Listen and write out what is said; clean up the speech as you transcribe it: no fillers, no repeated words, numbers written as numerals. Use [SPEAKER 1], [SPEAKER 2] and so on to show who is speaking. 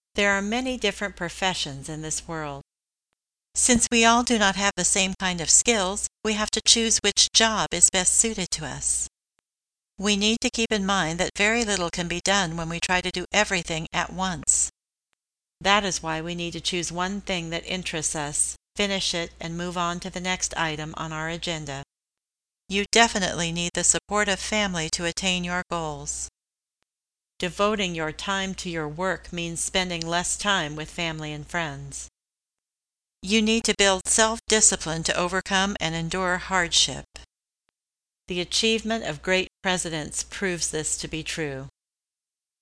[SPEAKER 1] There are many different professions in this world. Since we all do not have the same kind of skills, we have to choose which job is best suited to us. We need to keep in mind that very little can be done when we try to do everything at once. That is why we need to choose one thing that interests us, finish it, and move on to the next item on our agenda. You definitely need the support of family to attain your goals. Devoting your time to your work means spending less time with family and friends. You need to build self-discipline to overcome and endure hardship. The achievement of great presidents proves this to be true.